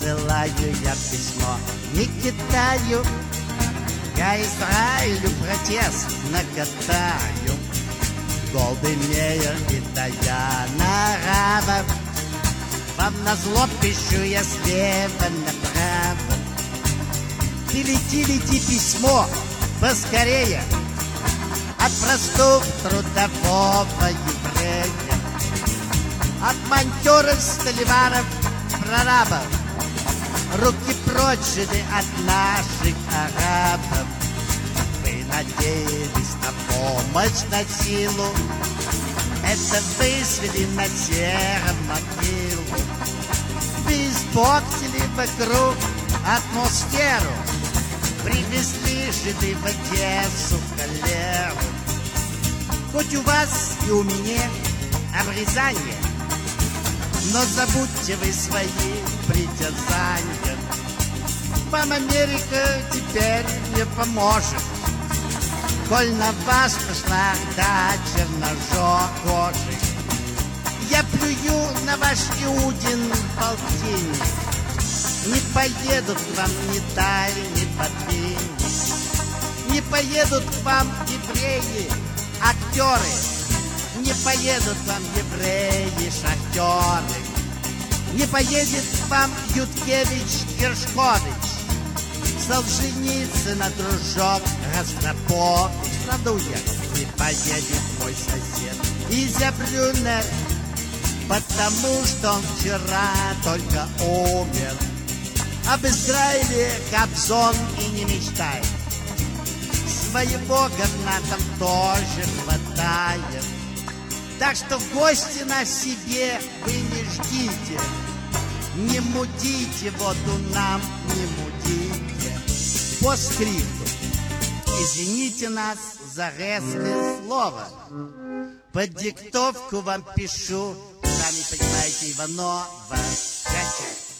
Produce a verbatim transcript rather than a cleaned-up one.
посылаю я письмо не Китаю, я Израилю протест накатаю. Голды Меир и Даяна Рава, вам назло пишу я слева направо. Ты лети, лети письмо поскорее от простого трудового еврея, от монтёров, столеваров, прорабов. Руки прочь от наших арабов. Вы надеялись на помощь, на силу, это вы свели на сером могилу. Вы испортили вокруг атмосферу, привезли жиды в Одессу холеру. Хоть у вас и у меня обрезание, но забудьте вы свои притязания. Вам Америка теперь не поможет, коль на вас пошла до черножопых. Я плюю на ваш Иудин полтинник. Не поедут к вам ни Таль, ни Батвин, не поедут к вам евреи, актеры, не поедут к вам евреи, шахтеры, не поедет к вам Юткевич, Гершкович, Солженицын, дружок, Ростропович. Правда, уехал, не поедет мой сосед Изя Брюнер, потому что он вчера только умер. Об Израиле Кобзон и не мечтает, своего говна там тоже хватает. Так что в гости на себе вы не ждите, не мудите, воду нам не мудите. По скрипту, извините нас за резкое слово, под диктовку вам пишу, сами понимаете, Иванова, Кача.